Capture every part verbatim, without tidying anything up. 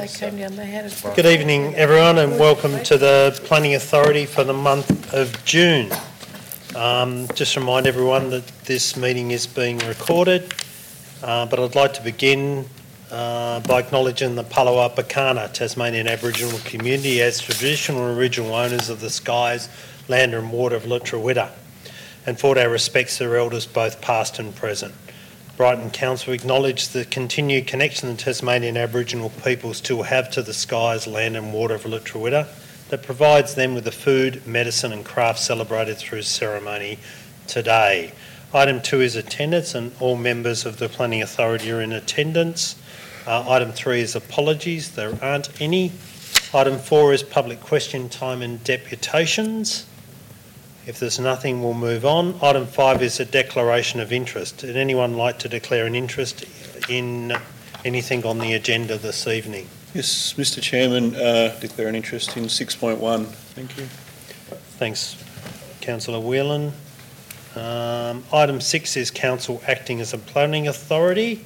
they came down, they had it. Good evening, everyone, and welcome to the Planning Authority for the month of June. Um, just remind everyone that this meeting is being recorded, uh, but I'd like to begin uh, by acknowledging the Palawa Pakana Tasmanian Aboriginal community as traditional and original owners of the skies, land and water of Lutruwita, and forward our respects to their elders both past and present. Brighton Council acknowledge the continued connection the Tasmanian Aboriginal people still have to the skies, land and water of Lutruwita that provides them with the food, medicine and craft celebrated through ceremony today. Item two is attendance, and all members of the Planning Authority are in attendance. Uh, item three is apologies, there aren't any. Item four is public question time and deputations. If there's nothing, we'll move on. Item five is a declaration of interest. Would anyone like to declare an interest in anything on the agenda this evening? Yes, Mister Chairman, uh, declare an interest in six point one. Thank you. Thanks, Councillor Whelan. Um, item six is Council acting as a planning authority.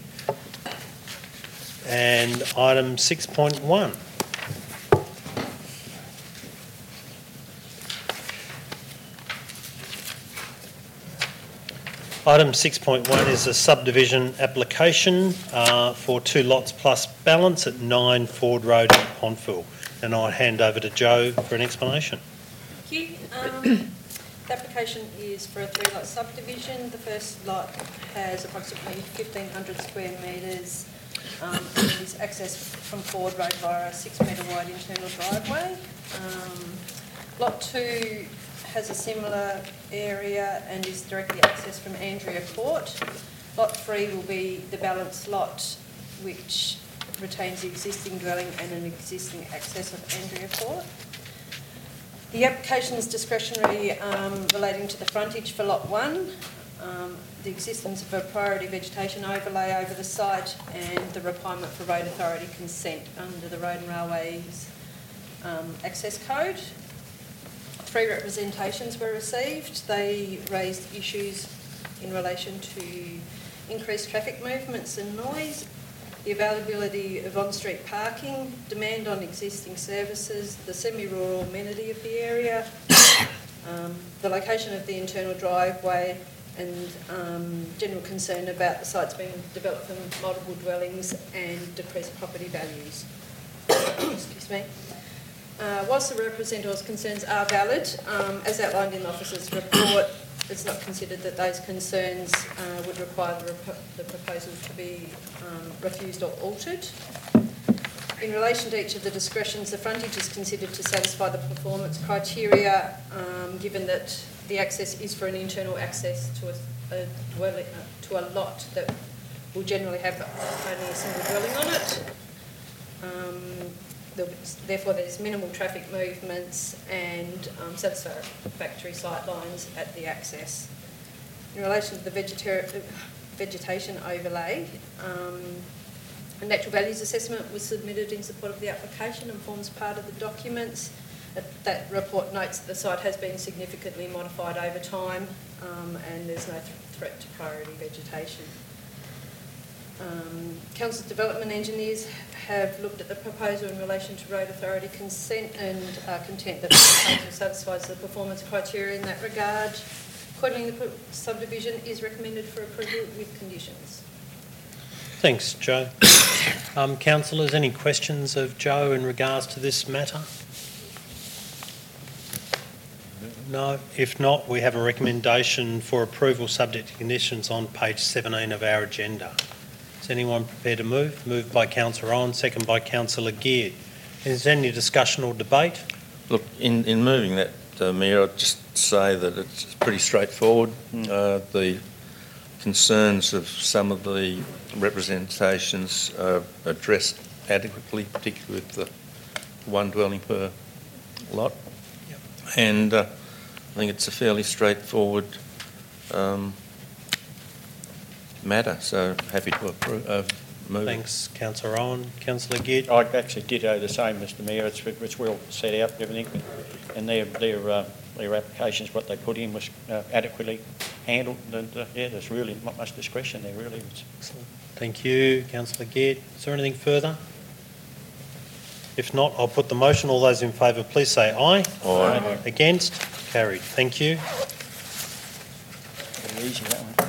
And item six point one. Item six point one is a subdivision application uh, for two lots plus balance at nine Ford Road in Pontville. And I'll hand over to Joe for an explanation. Thank you. Um, the application is for a three-lot subdivision. The first lot has approximately fifteen hundred square metres um, and is accessed from Ford Road via a six metre wide internal driveway. Um, lot two has a similar area and is directly accessed from Andrea Court. Lot three will be the balance lot, which retains the existing dwelling and an existing access of Andrea Court. The application is discretionary um, relating to the frontage for lot one, um, the existence of a priority vegetation overlay over the site and the requirement for road authority consent under the Road and Railways um, access code. Three representations were received. They raised issues in relation to increased traffic movements and noise, the availability of on-street parking, demand on existing services, the semi-rural amenity of the area, um, the location of the internal driveway and um, general concern about the sites being developed for multiple dwellings and depressed property values. Excuse me. Uh, whilst the representative's concerns are valid, um, as outlined in the officer's report, it's not considered that those concerns uh, would require the, the proposal to be um, refused or altered. In relation to each of the discretions, the frontage is considered to satisfy the performance criteria, um, given that the access is for an internal access to a, a dwelling, uh, to a lot that will generally have only a single dwelling on it. Um, Therefore, there's minimal traffic movements and um, satisfactory sight lines at the access. In relation to the vegeta vegetation overlay, um, a natural values assessment was submitted in support of the application and forms part of the documents. That report notes that the site has been significantly modified over time um, and there's no th threat to priority vegetation. Um, Council's development engineers have looked at the proposal in relation to road authority consent and are content that the proposal satisfies the performance criteria in that regard. Accordingly, the subdivision is recommended for approval with conditions. Thanks, Joe. Um, councillors, any questions of Joe in regards to this matter? No. If not, we have a recommendation for approval subject to conditions on page seventeen of our agenda. Is anyone prepared to move? Moved by Councillor Owen, second by Councillor Geard. Is there any discussion or debate? Look, in, in moving that, uh, Mayor, I'd just say that it's pretty straightforward. Mm. Uh, the concerns of some of the representations are addressed adequately, particularly with the one dwelling per lot. Yep. And uh, I think it's a fairly straightforward um, matter, so happy to approve. Uh, move. Thanks, Councillor Owen. Councillor Geard. I actually ditto the same, Mister Mayor. It's, it's well set out and everything, and their their uh, their applications, what they put in, was uh, adequately handled. And uh, yeah, there's really not much discretion there. Really, excellent. Thank you, Councillor Geard. Is there anything further? If not, I'll put the motion. All those in favour, please say aye. Aye. Against? Carried. Thank you. Pretty easy, that one.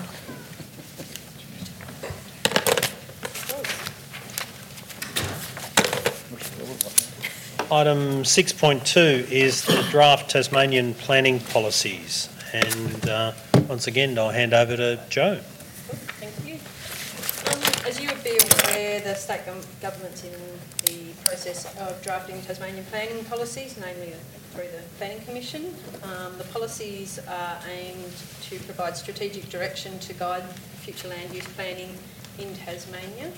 Item six point two is the draft Tasmanian planning policies. And uh, once again, I'll hand over to Joe. Thank you. Um, as you would be aware, the state gov- government's in the process of drafting Tasmanian planning policies, namely through the Planning Commission. Um, the policies are aimed to provide strategic direction to guide future land use planning in Tasmania.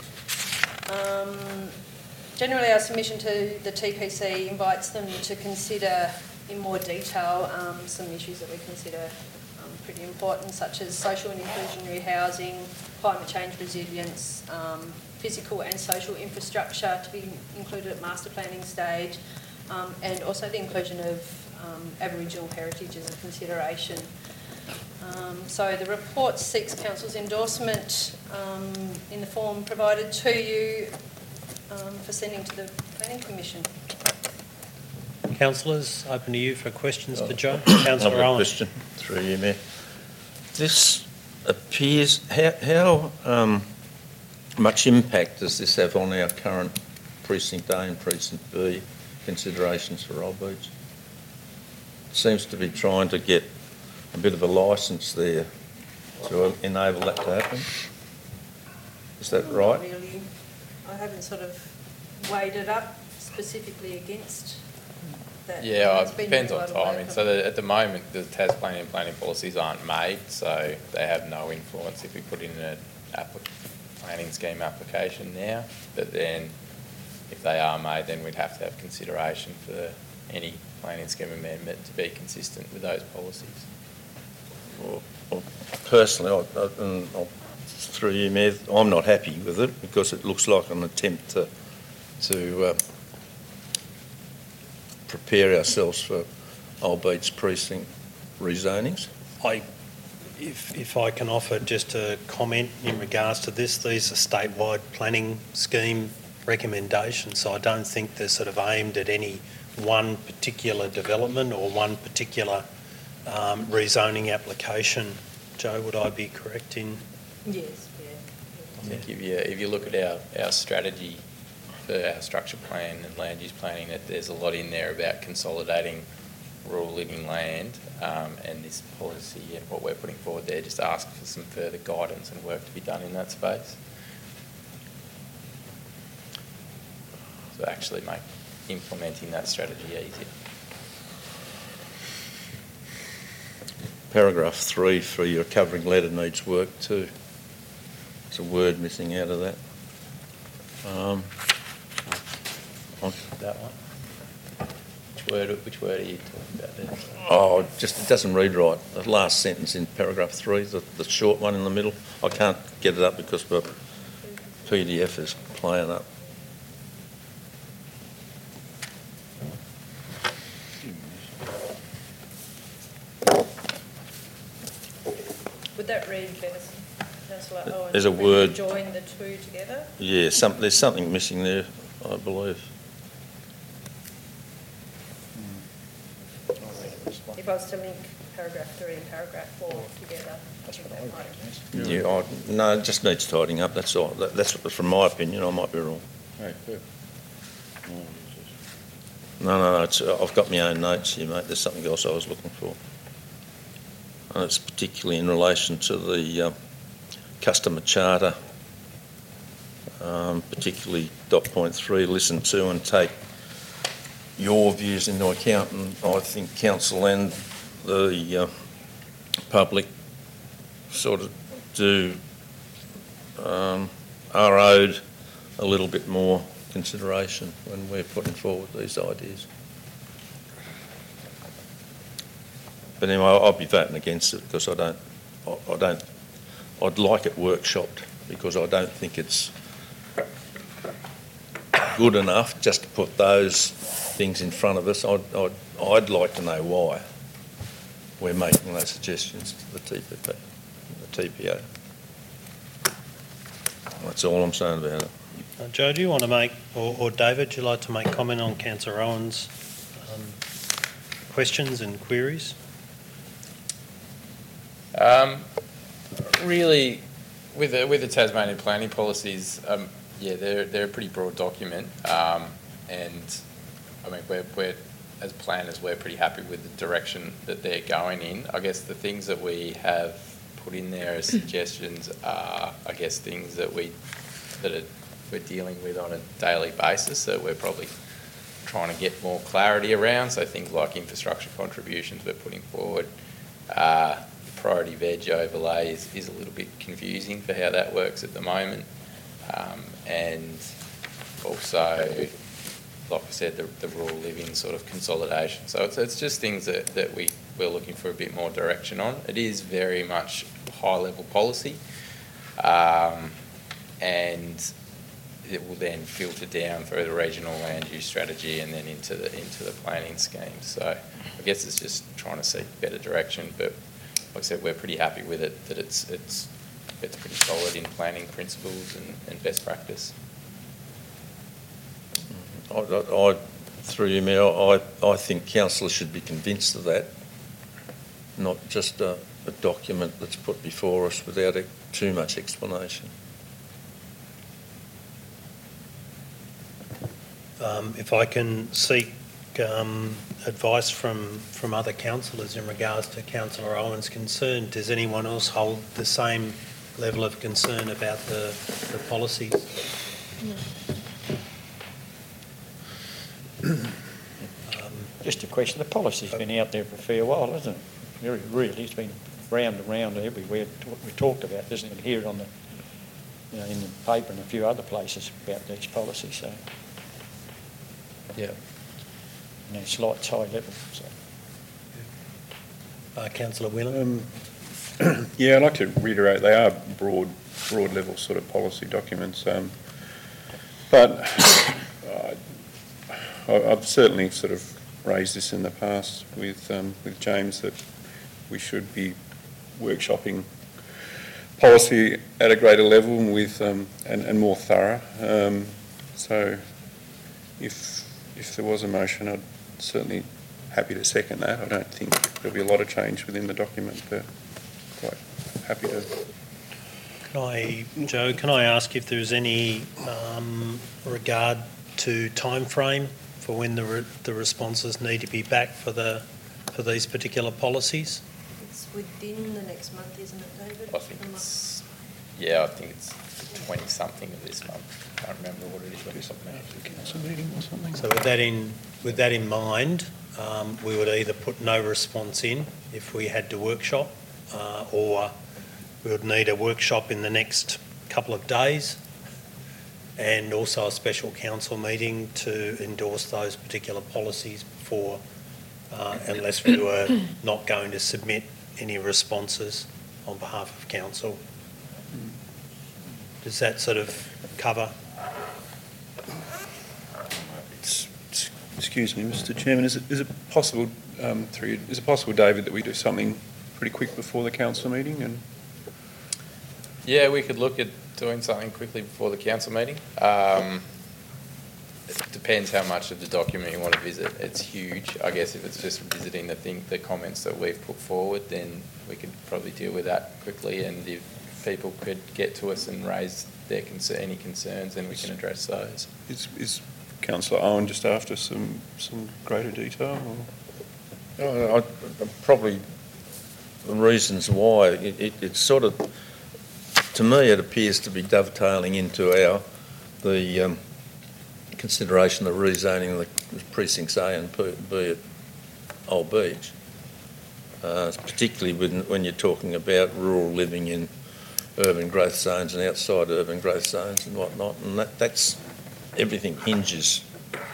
Um, generally, our submission to the T P C invites them to consider in more detail um, some issues that we consider um, pretty important, such as social and inclusionary housing, climate change resilience, um, physical and social infrastructure to be included at master planning stage, um, and also the inclusion of um, Aboriginal heritage as a consideration. Um, so the report seeks Council's endorsement um, in the form provided to you um, for sending to the Planning Commission. Councillors, open to you for questions for Joe. I've Councillor got a Owen. question through you, Mayor. This appears, how, how um, much impact does this have on our current Precinct A and Precinct B considerations for Old Beach? It seems to be trying to get a bit of a licence there to enable that to happen. Is that Not right? really. I haven't sort of weighed it up specifically against that. Yeah, It's it been depends a on lot of work. timing. So the, at the moment, the Tasmanian planning policies aren't made, so they have no influence if we put in an applic- planning scheme application now. But then, if they are made, then we'd have to have consideration for any planning scheme amendment to be consistent with those policies. Well, well, personally, I, I, and I'll, through you, Mayor, I'm not happy with it because it looks like an attempt to, to uh, prepare ourselves for Old Beach precinct rezonings. I, if, if I can offer just a comment in regards to this, these are statewide planning scheme recommendations, so I don't think they're sort of aimed at any one particular development or one particular um, rezoning application. Joe, would I be correct in? Yes, yeah. I think if you, if you look at our, our strategy for our structure plan and land use planning, that there's a lot in there about consolidating rural living land, um, and this policy and what we're putting forward there just asks for some further guidance and work to be done in that space. So actually make implementing that strategy easier. Paragraph three for your covering letter needs work too. There's a word missing out of that. Um, on- That one? Which word, which word are you talking about there? Oh, just, it doesn't read right. The last sentence in paragraph three, the, the short one in the middle. I can't get it up because the P D F is playing up. Would that read better, Councillor Owen? There's a when you word- join the two together? Yeah, some, there's something missing there, I believe. If I was to link paragraph three and paragraph four together, That's what I that would might- recommend. Yeah, I, no, it just needs tidying up, that's all. That, that's from my opinion, I might be wrong. Hey, good. No, no, no, it's, uh, I've got my own notes here, mate. There's something else I was looking for. And it's particularly in relation to the uh, customer charter, um, particularly dot point three, listen to and take your views into account. And I think council and the uh, public sort of do um, are owed a little bit more consideration when we're putting forward these ideas. But anyway, I'll be voting against it because I don't, I I don't, I'd like it workshopped because I don't think it's good enough just to put those things in front of us. I'd, I'd, I'd like to know why we're making those suggestions to the T P P, the T P O. That's all I'm saying about it. Uh, Joe, do you want to make, or, or David, would you like to make comment on Councillor Owen's um, questions and queries? Um, really, with the, with the Tasmanian planning policies, um, yeah, they're they're a pretty broad document, um, and I mean we're we're as planners we're pretty happy with the direction that they're going in. I guess the things that we have put in there as suggestions are, I guess, things that we that are, we're dealing with on a daily basis that we're probably trying to get more clarity around. So things like infrastructure contributions we're putting forward. Uh, priority veg overlay is, is a little bit confusing for how that works at the moment. Um, and also, like I said, the, the rural living sort of consolidation. So it's, it's just things that, that we, we're looking for a bit more direction on. It is very much high-level policy, um, and it will then filter down through the regional land use strategy and then into the into the planning scheme. So I guess it's just trying to seek better direction. But like I said, we're pretty happy with it, that it's it's it's pretty solid in planning principles and, and best practice. I, I, I through you, Mayor, I, I think councillors should be convinced of that, not just a, a document that's put before us without a, too much explanation. Um, if I can seek um, advice from, from other councillors in regards to Councillor Owen's concern, does anyone else hold the same level of concern about the, the policies? No. um, Just a question, the policy's been out there for a fair while, hasn't it? Very really, it's been round and round everywhere. We talked about, doesn't it, here on the, you know, in the paper and a few other places about these policies, so. Yeah. You know, slight high level, so. uh, Councillor Whelan? Um, yeah, I'd like to reiterate, they are broad, broad level sort of policy documents, um, but uh, I- I've certainly sort of raised this in the past with um, with James that we should be workshopping policy at a greater level with um, and, and more thorough. Um, so if if there was a motion, I'd certainly happy to second that. I don't think there'll be a lot of change within the document, but quite happy to. Can I, Joe, can I ask if there's any um, regard to time frame for when the re the responses need to be back for the for these particular policies? It's within the next month, isn't it, David? I think A month. it's, yeah, I think it's twenty something of this month. I can't remember what it is. What it's After the council meeting or something. So with that in with that in mind, um, we would either put no response in if we had to workshop, uh, or we would need a workshop in the next couple of days, and also a special council meeting to endorse those particular policies before, uh, unless we were not going to submit any responses on behalf of council. Does that sort of cover? S- s- Excuse me, Mister Chairman, is it, is it possible, um, through you, is it possible, David, that we do something pretty quick before the council meeting? And Yeah, we could look at doing something quickly before the council meeting. Um, it depends how much of the document you want to visit. It's huge. I guess if it's just visiting the thing, the comments that we've put forward, then we could probably deal with that quickly. And if people could get to us and raise their concern, any concerns, then we can address those. is, is Councillor Owen just after some, some greater detail? Or? I, I, probably the reasons why, it, it, it's sort of, to me it appears to be dovetailing into our, the um, consideration of rezoning the precincts A and B at Old Beach, uh, particularly when, when you're talking about rural living in urban growth zones and outside urban growth zones and whatnot, and that, that's, everything hinges.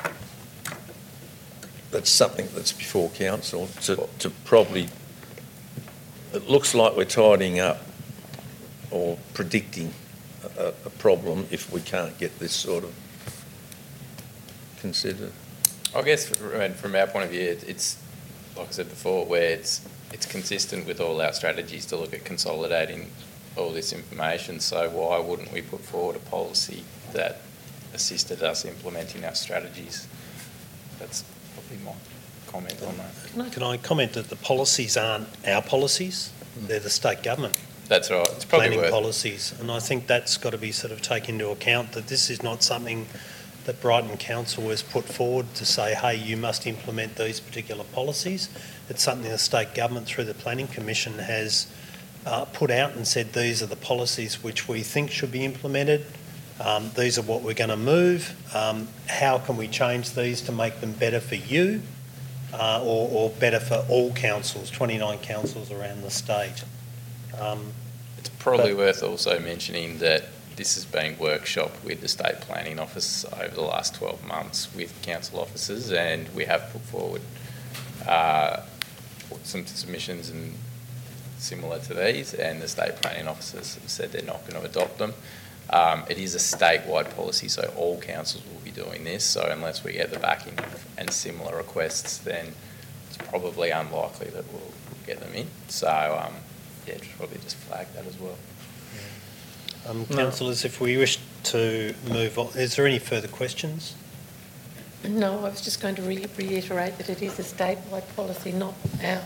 That's something that's before council to, to probably, it looks like we're tidying up or predicting a, a problem if we can't get this sort of considered. I guess from, from our point of view, it's, like I said before, where it's, it's consistent with all our strategies to look at consolidating all this information. So why wouldn't we put forward a policy that assisted us implementing our strategies. That's probably my comment on that. Can I, can I comment that the policies aren't our policies? They're the state government That's right. It's probably planning worth policies. And I think that's got to be sort of taken into account, that this is not something that Brighton Council has put forward to say, hey, you must implement these particular policies. It's something the state government through the Planning Commission has uh, put out and said these are the policies which we think should be implemented. Um, these are what we're going to move. Um, how can we change these to make them better for you uh, or, or better for all councils, twenty-nine councils around the state? Um, It's probably But- worth also mentioning that this has been workshopped with the State Planning Office over the last twelve months with council officers, and we have put forward uh, some submissions and similar to these, and the State Planning Officers have said they're not going to adopt them. Um, it is a statewide policy, so all councils will be doing this, so unless we get the backing and similar requests, then it's probably unlikely that we'll get them in. So, um, yeah, just probably just flag that as well. Um, councillors, if we wish to move on, is there any further questions? No, I was just going to re- reiterate that it is a statewide policy, not ours.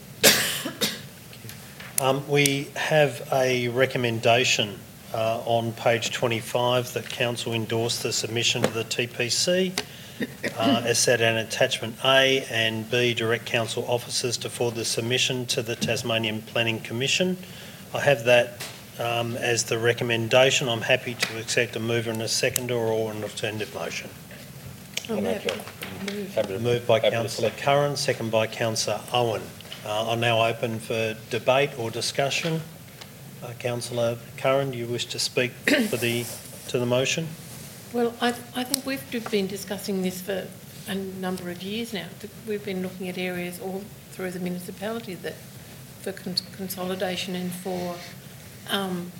Um, we have a recommendation uh, on page twenty-five that council endorsed the submission to the T P C uh, as set in attachment A, and B, direct council officers to forward the submission to the Tasmanian Planning Commission. I have that um, as the recommendation. I'm happy to accept a mover and a seconder or an alternative motion. I'm happy to move. Happy to- Moved by happy to councillor Curran, second by councillor Owen. Uh, I'm now open for debate or discussion. Uh, councillor Curran, do you wish to speak for the to the motion? Well, I, I think we've been discussing this for a number of years now. We've been looking at areas all through the municipality that for con- consolidation and for, um,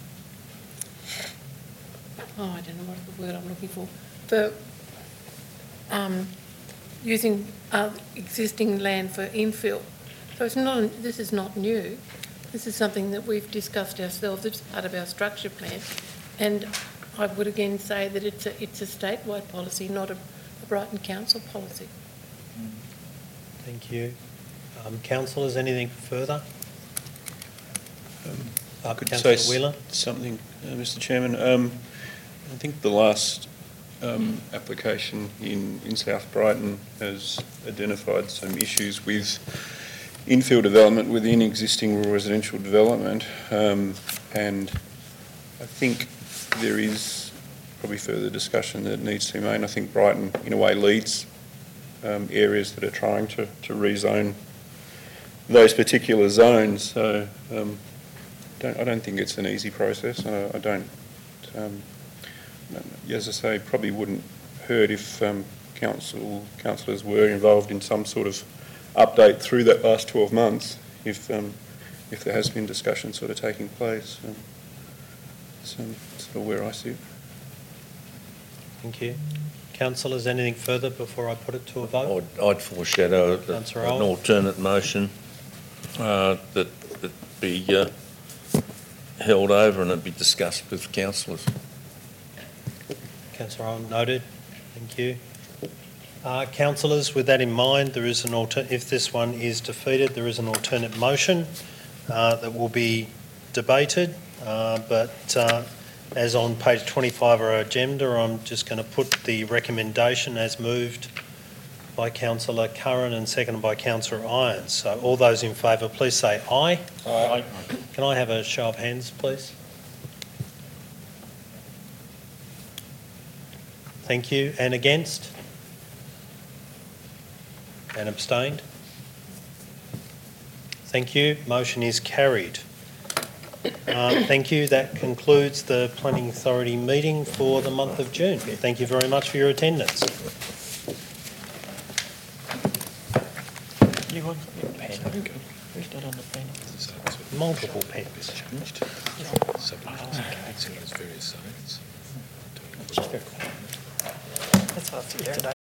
oh, I don't know what the word I'm looking for, for um, using uh, existing land for infill. So it's not, this is not new. This is something that we've discussed ourselves. It's part of our structure plan. And I would again say that it's a, it's a statewide policy, not a, a Brighton Council policy. Thank you. Um, councillors, anything further? Uh, Could councillor say s- Wheeler? something, uh, Mister Chairman. Um, I think the last um, application in, in South Brighton has identified some issues with infill development within existing rural residential development, um, and I think there is probably further discussion that needs to be made. I think Brighton, in a way, leads um, areas that are trying to, to rezone those particular zones. So um, don't, I don't think it's an easy process. I, I don't, um, as I say, probably wouldn't hurt if um, council councillors were involved in some sort of update through that last twelve months, if um, if there has been discussion sort of taking place. Um, so that's sort of where I sit. Thank you. Councillors, anything further before I put it to a vote? I'd, I'd foreshadow that Councillor an Owen. alternate motion uh, that that be uh, held over and it be discussed with councillors. Councillor Owen, noted. Thank you. Uh, councillors, with that in mind, there is an alter- if this one is defeated, there is an alternate motion uh, that will be debated. Uh, but uh, as on page twenty-five of our agenda, I'm just going to put the recommendation as moved by councillor Curran and seconded by councillor Irons. So all those in favour, please say aye. Aye. Can I have a show of hands, please? Thank you. And against? And abstained? Thank you. Motion is carried. Uh, thank you. That concludes the Planning Authority meeting for the month of June. Thank you very much for your attendance. You want your pen? Who's that on the pen? Multiple pens. That's what I figured today.